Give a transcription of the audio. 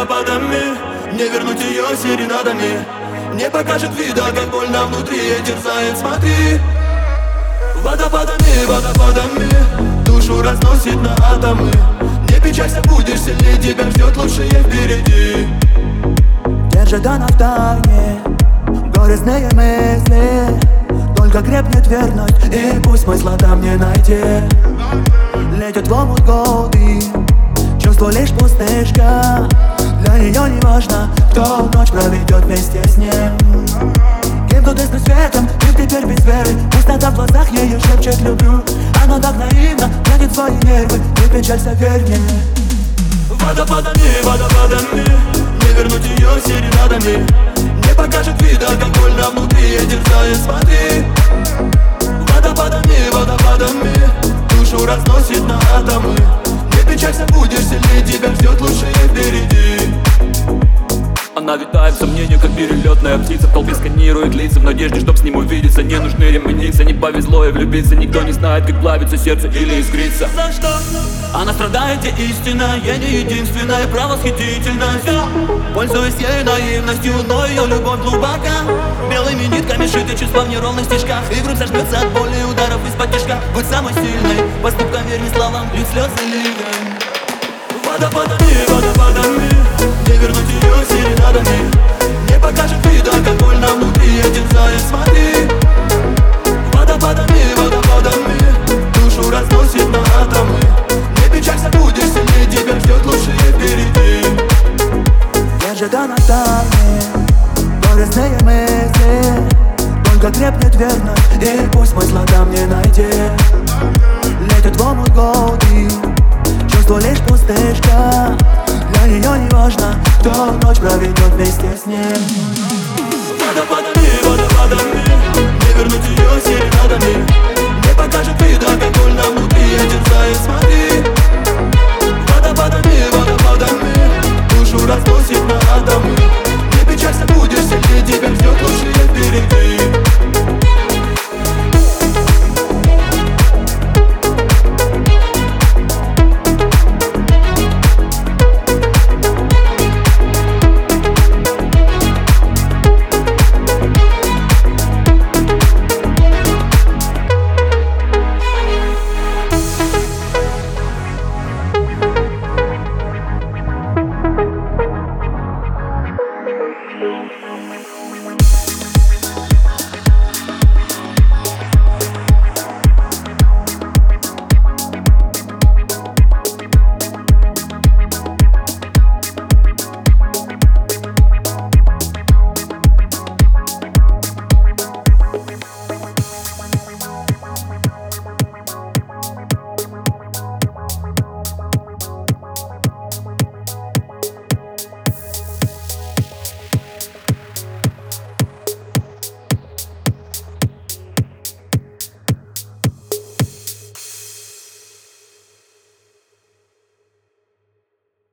водопадами, не вернуть ее серенадами, не покажет вида, как больно внутри терзает, смотри. Водопадами, водопадами, душу разносит на атомы. Не печалься, будешь сильнее, тебя ждет лучшее впереди. Держит она в тайне горестные мысли, только крепнет верность, и пусть смысла там не найти. Летят в омут годы, чувство лишь пустышка. Для нее не важно, кто ночь проведет вместе с ним. Кем тут с светом, ты теперь без веры. Пустота в глазах ее шепчет люблю. Она так наивно тянет свои нервы, не печалься, верь мне. Водопадами, водопадами, не вернуть ее серенадами, не покажет вида, как больно внутри терзает, смотри. Водопадами, водопадами, душу разносит на атомы. Не печалься, будешь сильнее, тебя ждет лучшее впереди. Она витает в сомнениях, как перелетная птица. В толпе сканирует лица в надежде, чтоб с ним увидеться. Не нужны ремониться, не повезло и влюбиться. Никто не знает, как плавится сердце или искрится. За что? Она страдает, где истина, я не единственная, правосхитительность. Пользуюсь ей наивностью, но ее любовь глубока. Белыми нитками шиты чувства в неровных стежках, и грудь сожмется от боли и ударов из-под тяжка. Будь самой сильной, поступкам верь, не словам, лить слезы ливень. Водопадами, водопадами, не вернуть ее серенадами, не покажет вида, как больно внутри терзает, смотри. Водопадами, водопадами, душу разносит на атомы. Не печалься, будешь сильнее, тебя ждет лучшее впереди. Держит она в тайне горестные мысли, только крепнет верность, и пусть смысла там не найти. Летят в омут годы, чувство лишь пустышка. Для нее не важно, кто ночь проведет вместе с ним. Водопадами, водопадами, не вернуть ее серенадами, не покажет вида, как больно внутри терзает, смотри.